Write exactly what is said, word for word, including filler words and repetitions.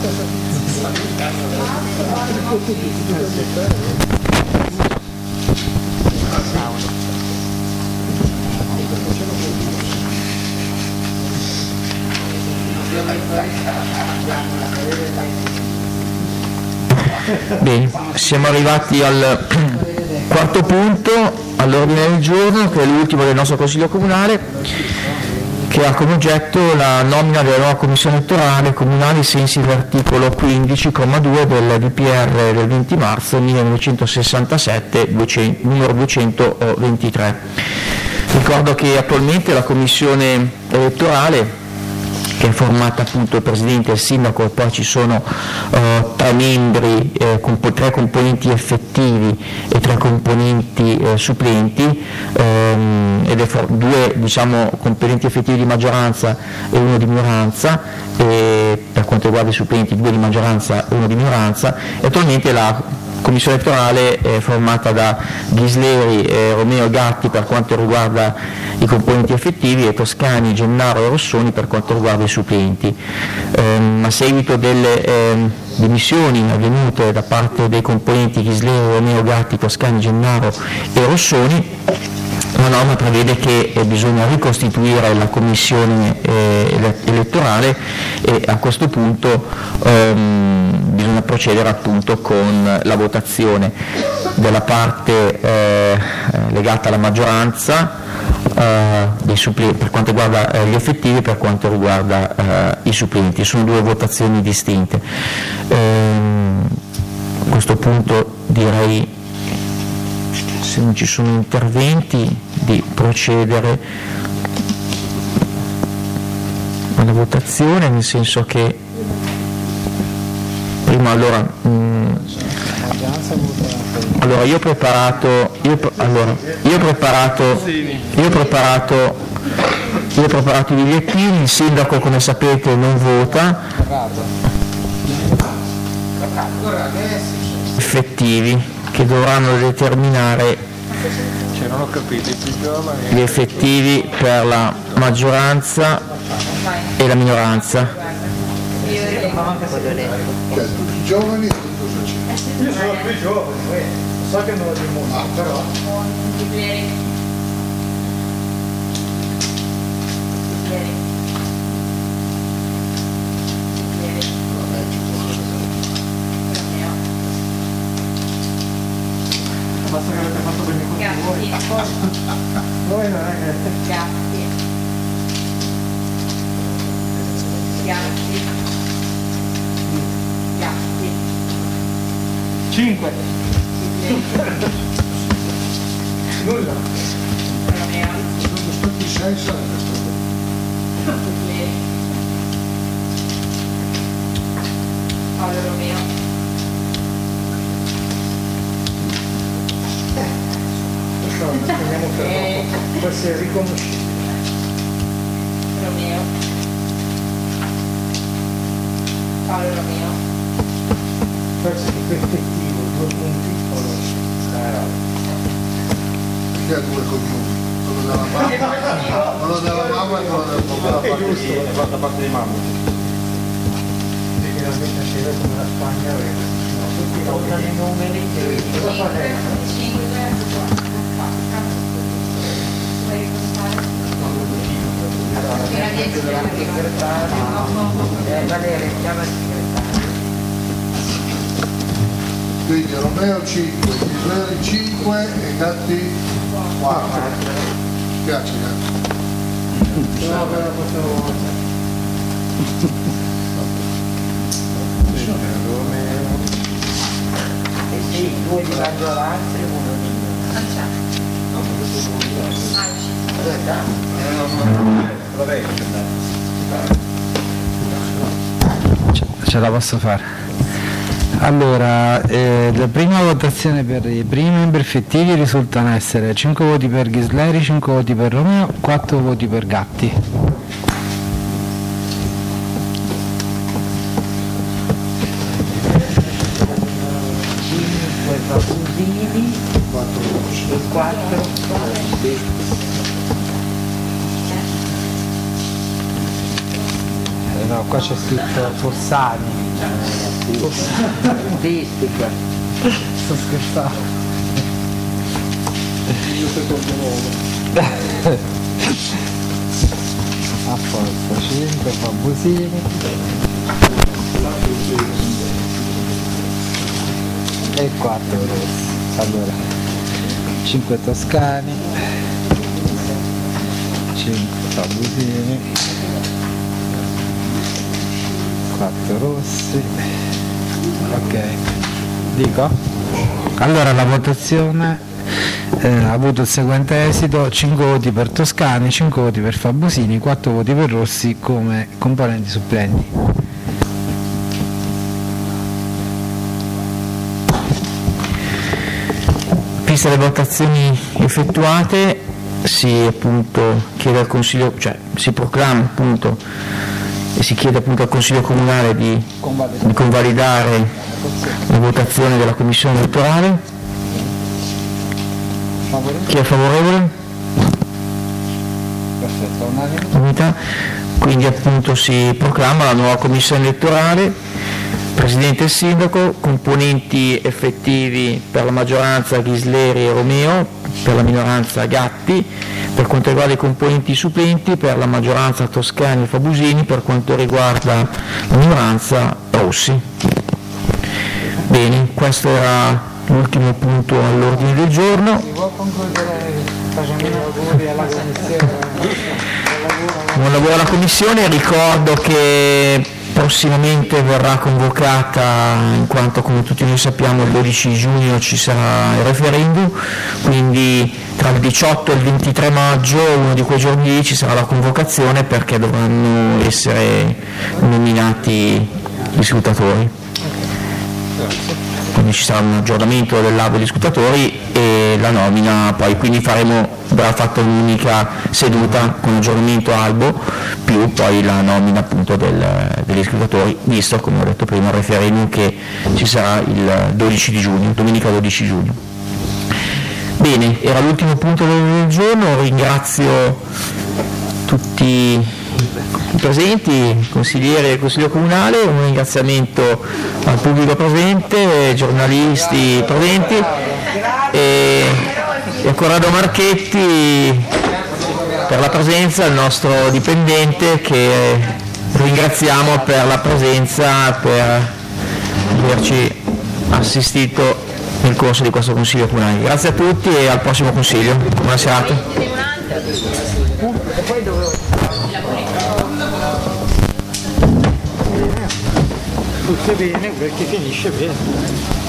Bene, siamo arrivati al quarto punto all'ordine del giorno, che è l'ultimo del nostro Consiglio Comunale, che ha come oggetto la nomina della nuova commissione elettorale comunale ai sensi dell'articolo quindici comma due del D P R del venti marzo millenovecentosessantasette, numero duecentoventitré. Ricordo che attualmente la commissione elettorale, che è formata appunto il presidente e il sindaco, e poi ci sono eh, tre membri, eh, comp- tre componenti effettivi e tre componenti eh, supplenti, ehm, ed è for- due diciamo, componenti effettivi di maggioranza e uno di minoranza, e per quanto riguarda i supplenti due di maggioranza e uno di minoranza. E attualmente la commissione elettorale è formata da Ghisleri, eh, Romeo e Gatti per quanto riguarda i componenti effettivi, e Toscani, Gennaro e Rossoni per quanto riguarda i supplenti. Ehm, a seguito delle ehm, dimissioni avvenute da parte dei componenti Ghisleri, Romeo, Gatti, Toscani, Gennaro e Rossoni, la norma prevede che eh, bisogna ricostituire la commissione eh, elettorale, e a questo punto ehm, bisogna procedere appunto con la votazione della parte eh, legata alla maggioranza eh, dei supplenti, per quanto riguarda eh, gli effettivi e per quanto riguarda eh, i supplenti. Sono due votazioni distinte. Ehm, a questo punto direi, se non ci sono interventi, di procedere alla votazione, nel senso che prima allora mh, allora io ho preparato io, allora, io ho preparato io ho preparato io ho preparato i bigliettini. Il sindaco, come sapete, non vota, effettivi che dovranno determinare Cioè, non ho capito, i più giovani... gli effettivi per la maggioranza e la minoranza. Cioè, tutti i giovani cosa c'è? Io sono più giovane, so che non lo dimostro, però... Basta che avete fatto bene con voi. Voi non è che... Gatti. Gatti. Gatti. Cinque. Nulla. Romeo. Sono stati sei, sarebbe stato. Paolo Romeo. Teniamo per Eh. dopo, può essere riconoscibile. Romeo. Paolo Romeo. Forse di effettivo, due punti, allora. Perché ha due cognomi? Quello della mamma, quello della mamma e quello del papà. È giusto. È fatta parte di mamma. Perché la mia scena come la Spagna aveva. Tutti votano i numeri e cosa fa lei? Valeria, chiama il segretario. Quindi Romeo cinque, Ghisleri cinque e Gatti quattro. Mi piace Gatti? No, per la prossima volta. E sì, due di maggioranza e uno di minoranza. Ce la posso fare. Allora, eh, la prima votazione per i primi membri effettivi risultano essere cinque voti per Ghisleri, cinque voti per Romeo, quattro voti per Gatti. cinque Babusini e quattro Rossi. Eh, no, qua c'è scritto Fossani. Artistica. Sto scherzando. Io secondo nome. A forza, cinque, Fabusini. E quattro rossi. Allora, cinque toscani, cinque Fabusini, quattro rossi. Ok, dico? Allora la votazione eh, ha avuto il seguente esito: cinque voti per Toscani, cinque voti per Fabusini, quattro voti per Rossi come componenti supplenti. Viste le votazioni effettuate, si appunto chiede al Consiglio, cioè si proclama appunto e si chiede appunto al Consiglio Comunale di, di convalidare la votazione della Commissione elettorale. Chi è favorevole? Perfetto, unanime. Unità. Quindi appunto si proclama la nuova Commissione elettorale. Presidente e il Sindaco, componenti effettivi per la maggioranza Ghisleri e Romeo, per la minoranza Gatti, per quanto riguarda i componenti supplenti per la maggioranza Toscani e Fabusini, per quanto riguarda la minoranza Rossi. Bene, questo era l'ultimo punto all'ordine del giorno. Si può concludere facendo gli auguri alla Commissione? Buon lavoro alla Commissione, ricordo che prossimamente verrà convocata, in quanto come tutti noi sappiamo il dodici giugno ci sarà il referendum, quindi tra il diciotto e il ventitré maggio, uno di quei giorni lì, ci sarà la convocazione perché dovranno essere nominati gli scrutatori. Quindi ci sarà un aggiornamento dell'albo degli scrutatori e la nomina, poi quindi faremo, verrà fatta un'unica seduta con aggiornamento albo più poi la nomina appunto del, degli scrutatori, visto come ho detto prima il referendum che ci sarà il dodici di giugno, domenica dodici giugno. Bene, era l'ultimo punto del giorno, ringrazio tutti i presenti, consiglieri del Consiglio Comunale, un ringraziamento al pubblico presente, giornalisti presenti e, e a Corrado Marchetti per la presenza, il nostro dipendente che ringraziamo per la presenza, per averci assistito nel corso di questo Consiglio Comunale. Grazie a tutti e al prossimo Consiglio. Buona serata. Tutto bene perché finisce bene.